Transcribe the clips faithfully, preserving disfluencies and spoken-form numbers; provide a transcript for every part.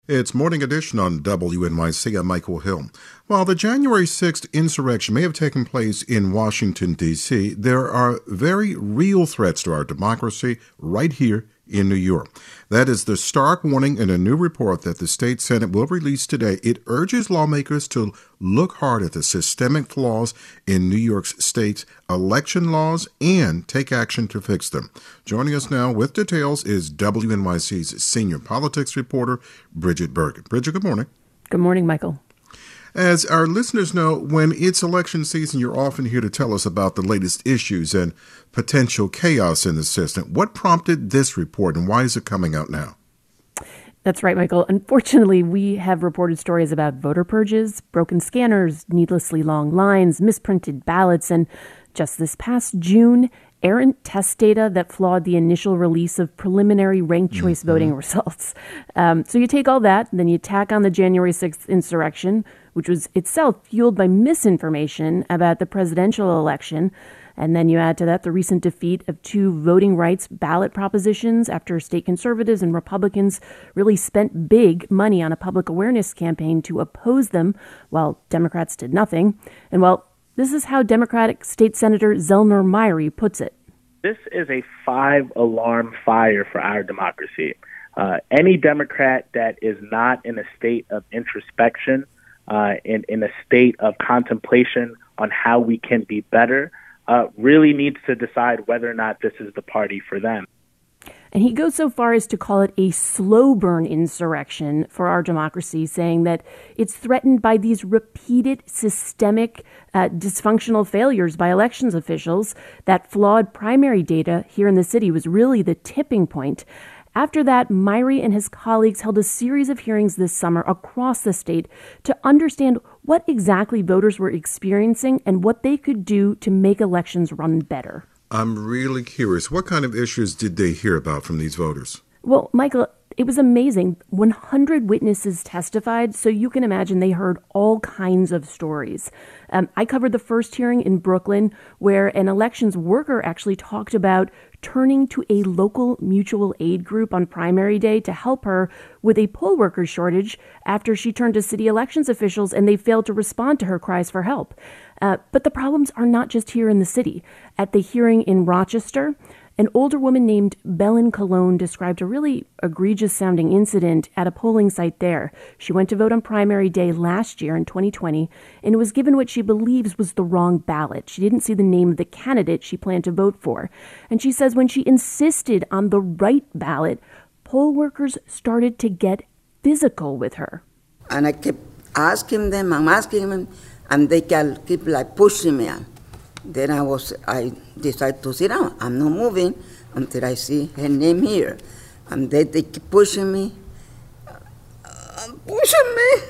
It's Morning Edition on W N Y C. I'm Michael Hill. While the January sixth insurrection may have taken place in Washington, D C, there are very real threats to our democracy right here in New York. That is the stark warning in a new report that the state Senate will release today. It urges lawmakers to look hard at the systemic flaws in New York's state's election laws and take action to fix them. Joining us now with details is W N Y C's senior politics reporter, Bridget Bergen. Bridget, good morning. Good morning, Michael. As our listeners know, when it's election season, you're often here to tell us about the latest issues and potential chaos in the system. What prompted this report and why is it coming out now? That's right, Michael. Unfortunately, we have reported stories about voter purges, broken scanners, needlessly long lines, misprinted ballots, and just this past June, errant test data that flawed the initial release of preliminary ranked choice mm-hmm. voting results. Um, so you take all that, and then you tack on the January sixth insurrection, which was itself fueled by misinformation about the presidential election. And then you add to that the recent defeat of two voting rights ballot propositions after state conservatives and Republicans really spent big money on a public awareness campaign to oppose them, while Democrats did nothing. And well, this is how Democratic State Senator Zelnor Myrie puts it. This is a five-alarm fire for our democracy. Uh, any Democrat that is not in a state of introspection, uh, in, in a state of contemplation on how we can be better, uh, really needs to decide whether or not this is the party for them. And he goes so far as to call it a slow burn insurrection for our democracy, saying that it's threatened by these repeated systemic uh, dysfunctional failures by elections officials. That flawed primary data here in the city was really the tipping point. After that, Myrie and his colleagues held a series of hearings this summer across the state to understand what exactly voters were experiencing and what they could do to make elections run better. I'm really curious. What kind of issues did they hear about from these voters? Well, Michael, it was amazing. one hundred witnesses testified, so you can imagine they heard all kinds of stories. Um, I covered the first hearing in Brooklyn, where an elections worker actually talked about turning to a local mutual aid group on primary day to help her with a poll worker shortage after she turned to city elections officials and they failed to respond to her cries for help. Uh, but the problems are not just here in the city. At the hearing in Rochester, an older woman named Belen Cologne described a really egregious-sounding incident at a polling site there. She went to vote on primary day last year in twenty twenty and was given what she believes was the wrong ballot. She didn't see the name of the candidate she planned to vote for. And she says when she insisted on the right ballot, poll workers started to get physical with her. And I kept asking them, I'm asking them, and they kept keep like pushing me on. Then I was, I decided to sit down. I'm not moving until I see her name here. And they, they keep pushing me, uh, pushing me,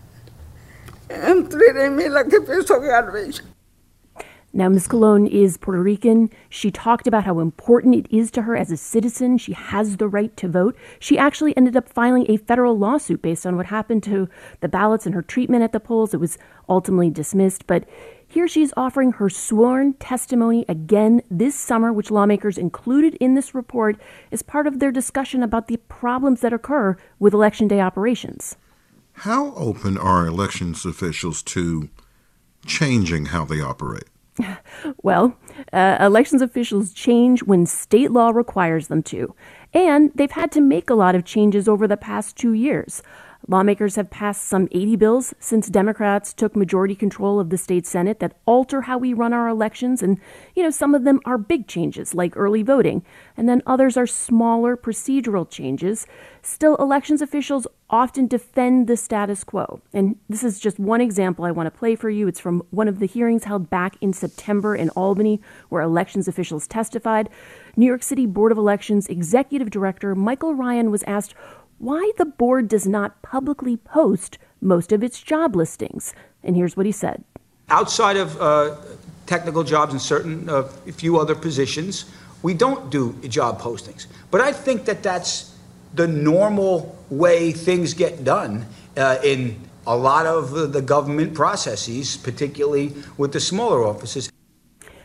and treating me like a piece of garbage. Now, Miz Cologne is Puerto Rican. She talked about how important it is to her as a citizen. She has the right to vote. She actually ended up filing a federal lawsuit based on what happened to the ballots and her treatment at the polls. It was ultimately dismissed. But here she's offering her sworn testimony again this summer, which lawmakers included in this report as part of their discussion about the problems that occur with Election Day operations. How open are elections officials to changing how they operate? Well, uh, elections officials change when state law requires them to, and they've had to make a lot of changes over the past two years. Lawmakers have passed some eighty bills since Democrats took majority control of the state Senate that alter how we run our elections. And, you know, some of them are big changes like early voting, and then others are smaller procedural changes. Still, elections officials often defend the status quo. And this is just one example I want to play for you. It's from one of the hearings held back in September in Albany, where elections officials testified. New York City Board of Elections Executive Director Michael Ryan was asked why the board does not publicly post most of its job listings. And here's what he said. Outside of uh, technical jobs and certain uh, few other positions, we don't do job postings. But I think that that's the normal way things get done uh, in a lot of the government processes, particularly with the smaller offices.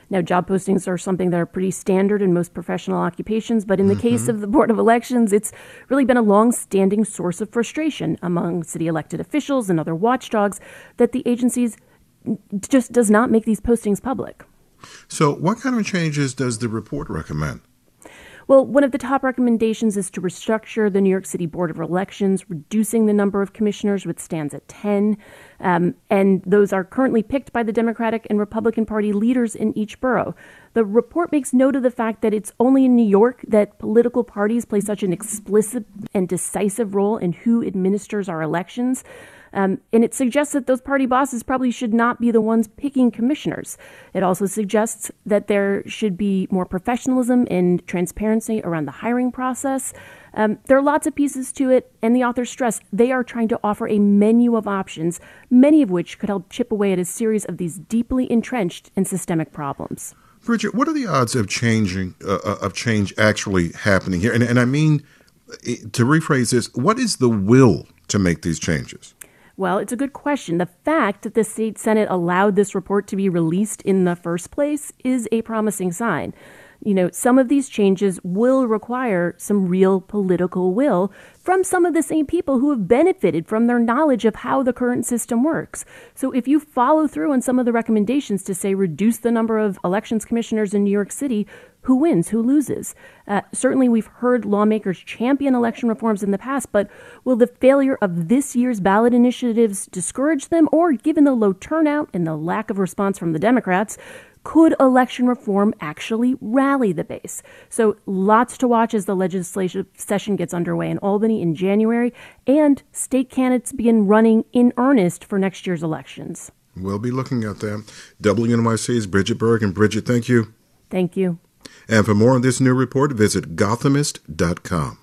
Now, job postings are something that are pretty standard in most professional occupations, but in the mm-hmm. case of the Board of Elections, it's really been a long-standing source of frustration among city elected officials and other watchdogs that the agencies just does not make these postings public. So what kind of changes does the report recommend? Well, one of the top recommendations is to restructure the New York City Board of Elections, reducing the number of commissioners, which stands at ten. Um, and those are currently picked by the Democratic and Republican Party leaders in each borough. The report makes note of the fact that it's only in New York that political parties play such an explicit and decisive role in who administers our elections. Um, and it suggests that those party bosses probably should not be the ones picking commissioners. It also suggests that there should be more professionalism and transparency around the hiring process. Um, there are lots of pieces to it, and the authors stress they are trying to offer a menu of options, many of which could help chip away at a series of these deeply entrenched and systemic problems. Bridget, what are the odds of changing uh, of change actually happening here? And, and I mean, to rephrase this, what is the will to make these changes? Well, it's a good question. The fact that the state Senate allowed this report to be released in the first place is a promising sign. You know, some of these changes will require some real political will from some of the same people who have benefited from their knowledge of how the current system works. So if you follow through on some of the recommendations to say reduce the number of elections commissioners in New York City, who wins, who loses? Uh, certainly we've heard lawmakers champion election reforms in the past, but will the failure of this year's ballot initiatives discourage them? Or given the low turnout and the lack of response from the Democrats, could election reform actually rally the base? So lots to watch as the legislative session gets underway in Albany in January and state candidates begin running in earnest for next year's elections. We'll be looking at that. W N Y C's Bridget Berg. And Bridget, thank you. Thank you. And for more on this new report, visit Gothamist dot com.